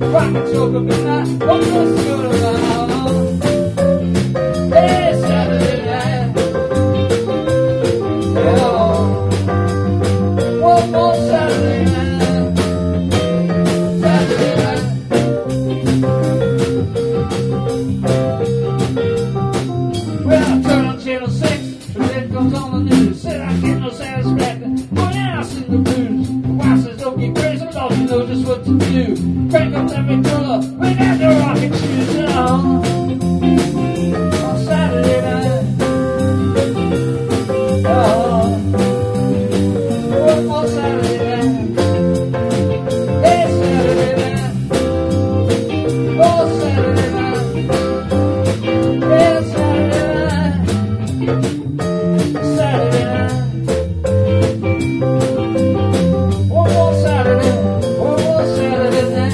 Rock and talk of midnight, what was good about? Hey, Saturday night. Yeah. One more Saturday night. Saturday night. Well, I turn on channel 6, and then comes on the news. Said I get no satisfaction. Well, now I sing the blues. The wife says, don't get crazy, but you know just what to do. Crank up every color, bring out the rocking shoes on Saturday night. Oh, one more Saturday night. Hey, Saturday night. Oh, Saturday night. Hey, Saturday night. Saturday night. One more Saturday. One more Saturday night.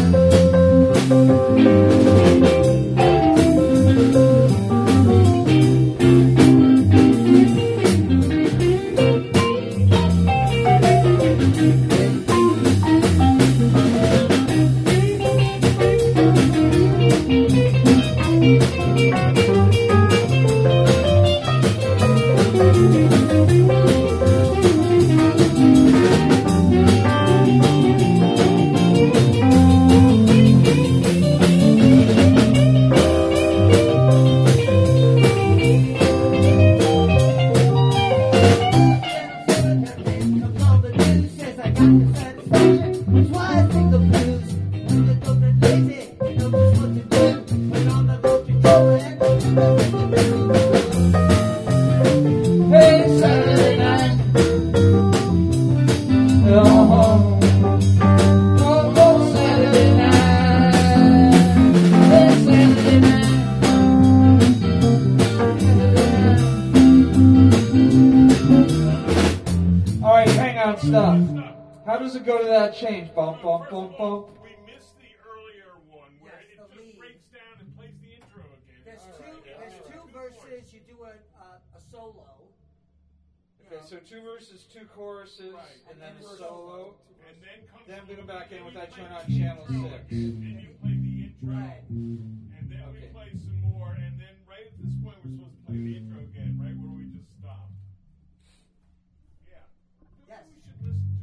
Hey, Saturday night. Oh, oh, Saturday night. Hey, Saturday night. All right, hang on, stop. How does it go to that change? Bump, bump, bump, bump. We missed the earlier one where it just breaks down and plays the intro again. There's two verses. You do a solo. Okay, so 2 verses, 2 choruses, Right. and then a solo. And then comes Then we go back in with that turn on channel 6.